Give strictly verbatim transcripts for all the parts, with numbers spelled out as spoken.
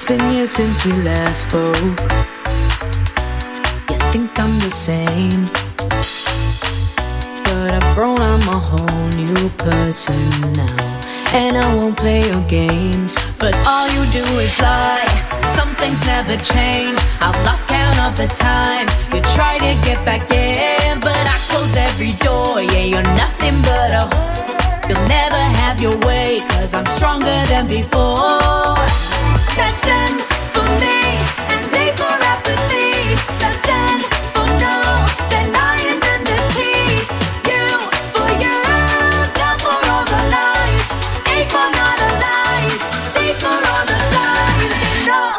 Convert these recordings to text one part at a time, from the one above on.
been years since we last spoke. You think I'm the same, but I've grown, I'm a whole new person now. And I won't play your games, but all you do is lie. Some things never change. I've lost count of the times you try to get back in, but I close every door. Yeah, you're nothing but a you'll never have your way, cause I'm stronger than before. That's end for me, and day for apathy. That's end for no, then I am in this key. You for you, down for all the lies. A for not alive, D for all the times. Enough.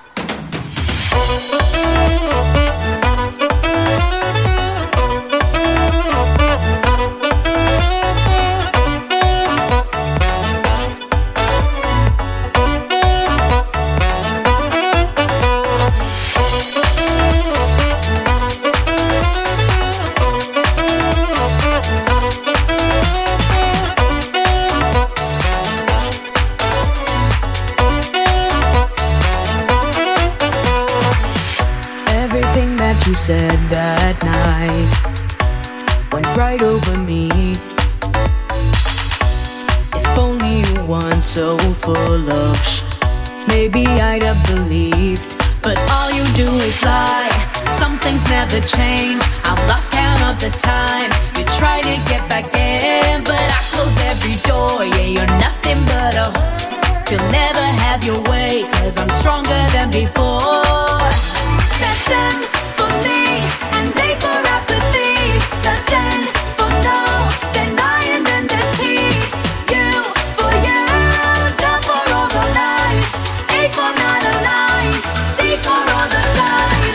You said that night went right over me. If only you weren't so full of sh, maybe I'd have believed. But all you do is lie. Some things never change. I've lost count of the time you try to get back in, but I close every door. Yeah, you're nothing but a you'll never have your way, cause I'm stronger than before. That's end for me, and day for apathy. That's end for no, then I am in this key. You for you, down for all the lies. A for not alive, D for all the times.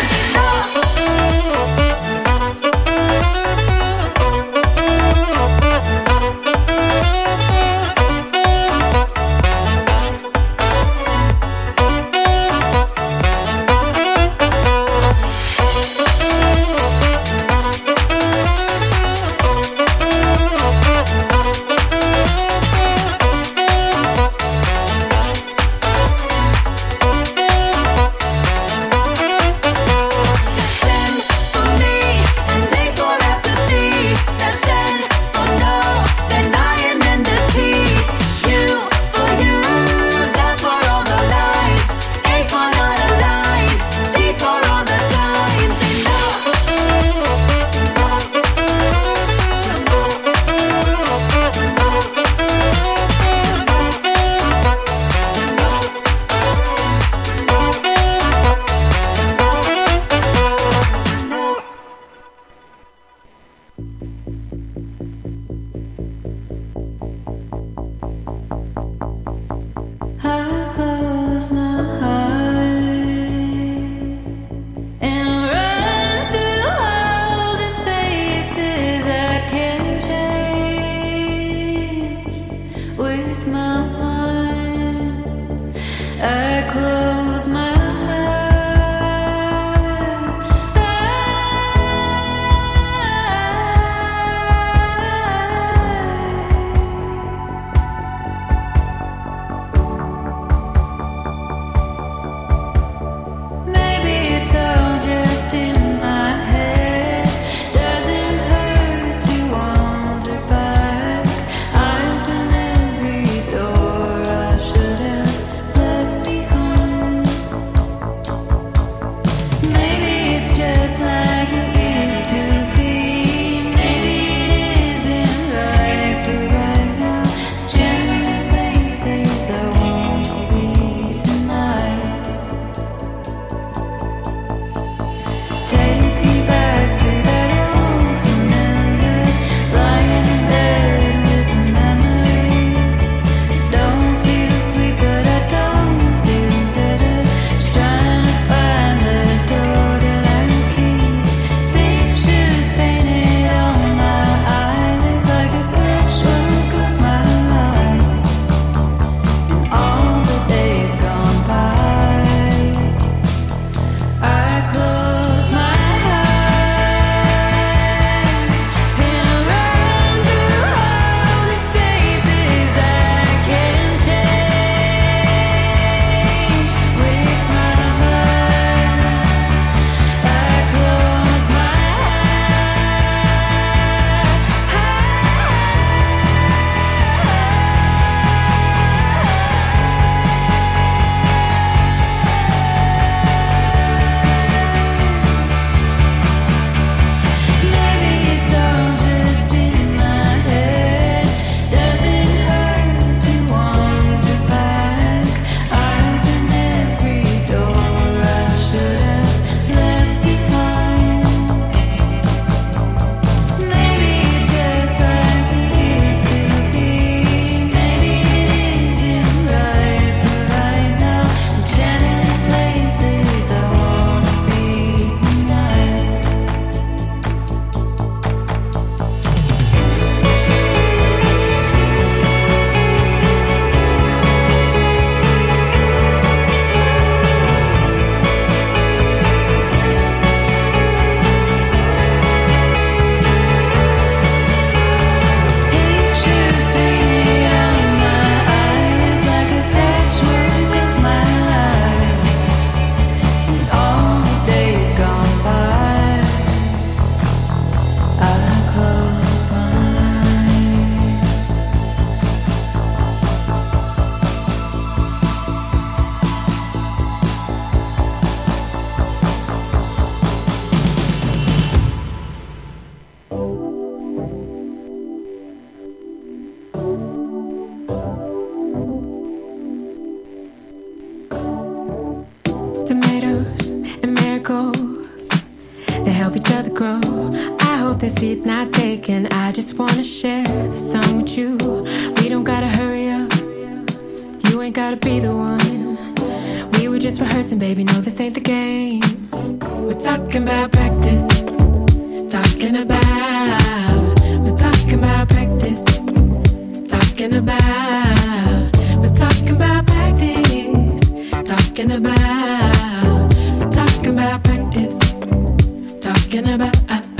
just wanna share this time with you. We don't gotta hurry up. You ain't gotta be the one. We were just rehearsing, baby. No, this ain't the game. We're talking about practice. Talking about. We're talking about practice. Talking about. We're talking about practice. Talking about. We're talking about practice. Talking about.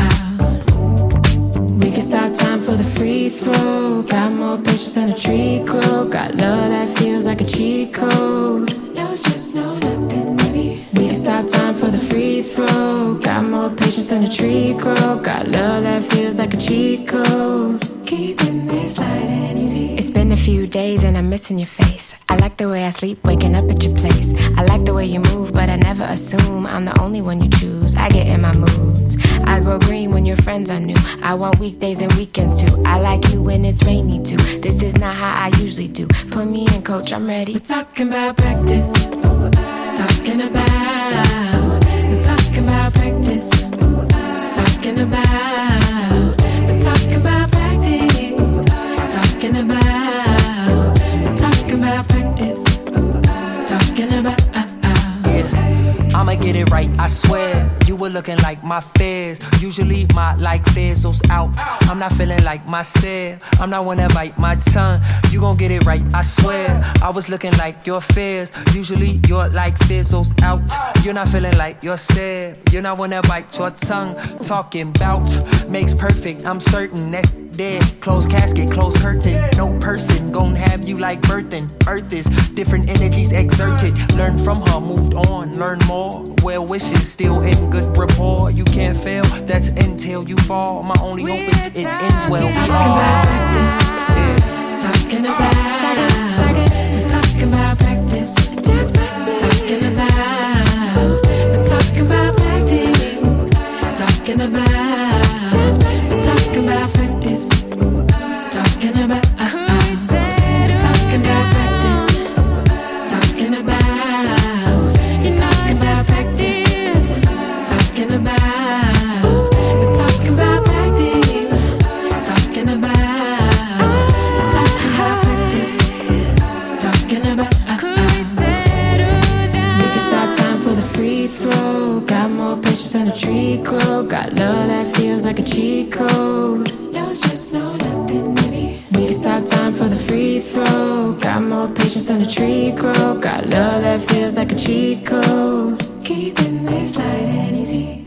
We can stop time for the free throw. Got more patience than a tree crow. Got love that feels like a cheat code. No stress, no nothing heavy. We can stop time for the free throw. Got more patience than a tree crow. Got love that feels like a cheat code. Keeping this light and easy. It's been a few days and I'm missing your face. I like the way I sleep, waking up at your place. I like the way you move, but I never assume I'm the only one you choose. I get in my moods. I grow green when your friends are new. I want weekdays and weekends too. I like you when it's rainy too. This is not how I usually do. Put me in, coach, I'm ready. We're talking about practice. Talking about. We're talking about practice. Talking about. We're talking about practice. Talking about. We're talking about practice. Talking about. I'ma get it right, I swear. You were looking like my fears. Usually my like fizzles out. I'm not feeling like myself. I'm not wanna bite my tongue. You gon' get it right, I swear. I was looking like your fears. Usually your like fizzles out. You're not feeling like yourself. You're not wanna bite your tongue. Talking bout makes perfect. I'm certain that's dead. Closed casket, closed curtain. No person gon' have you like birthing. Earth is different energies exerted. Learn from her, moved on, learn more. Well wishes, still in good rapport. You can't fail, that's until you fall. My only We're hope is it ends well. Talking We about practice. Yeah. Talking about. We're talking about practice. Just practice. Talking about. We're talking about practice. Talking about. Just practice. We're talking about practice. Talking about. Talking about practice. Talking about. You know it's just practice. Talking about. We're talking about practice. Talking about. We're talking about practice. Talking about. We can stop time for the free throw. Got more patience than a tree crow. Got love that feels like a cheat code. No stress, no nothing heavy. We can stop time for the free throw. Got more patience than a tree crow. Got love that feels like a cheat code. Keeping this light and easy.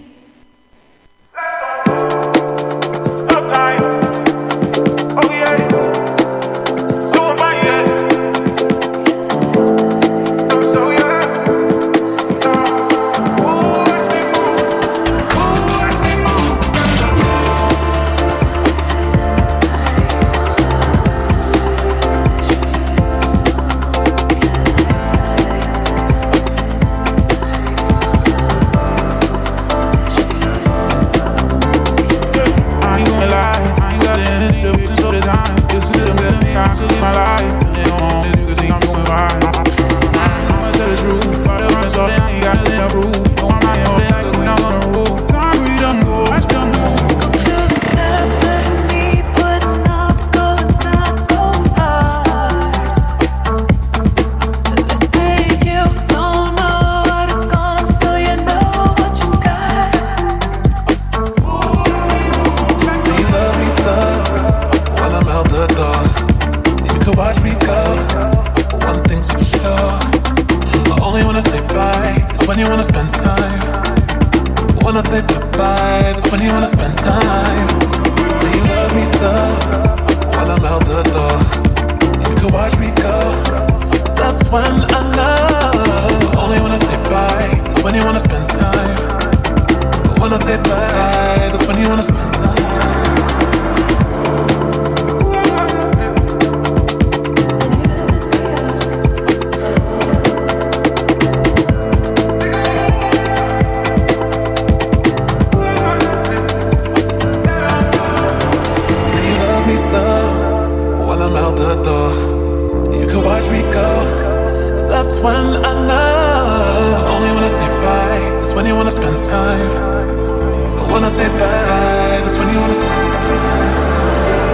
Wanna say bye, that's when you wanna spend time.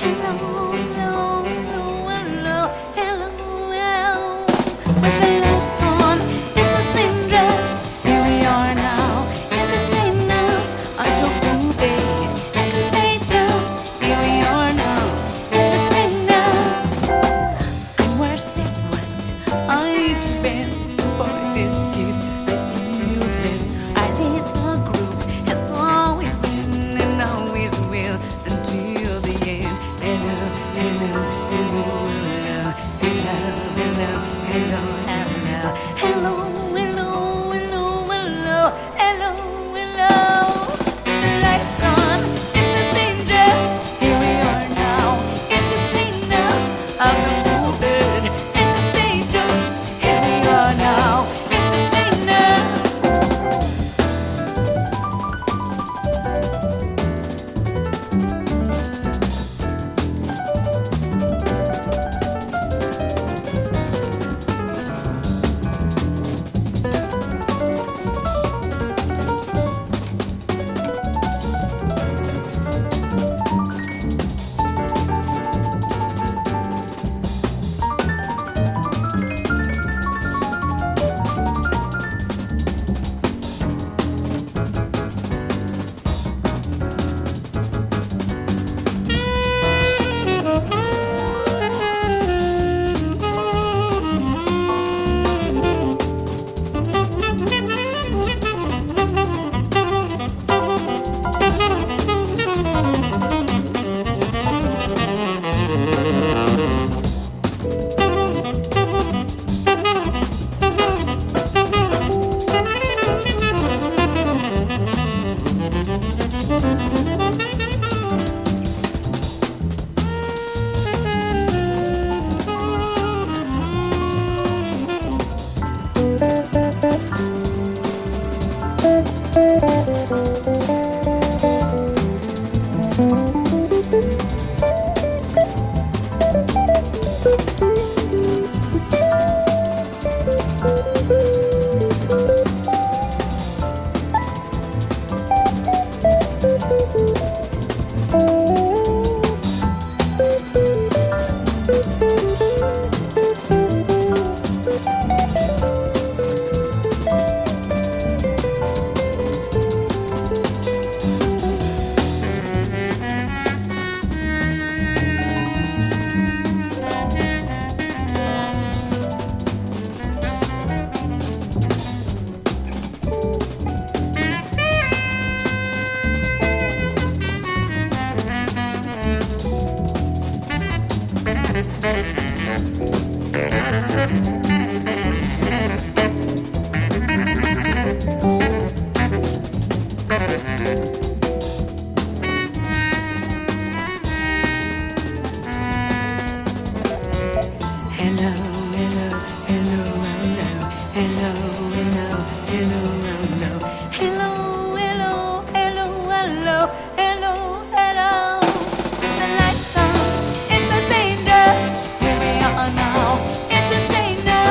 The lights on, it's the dangerous. Here we are now, entertain us.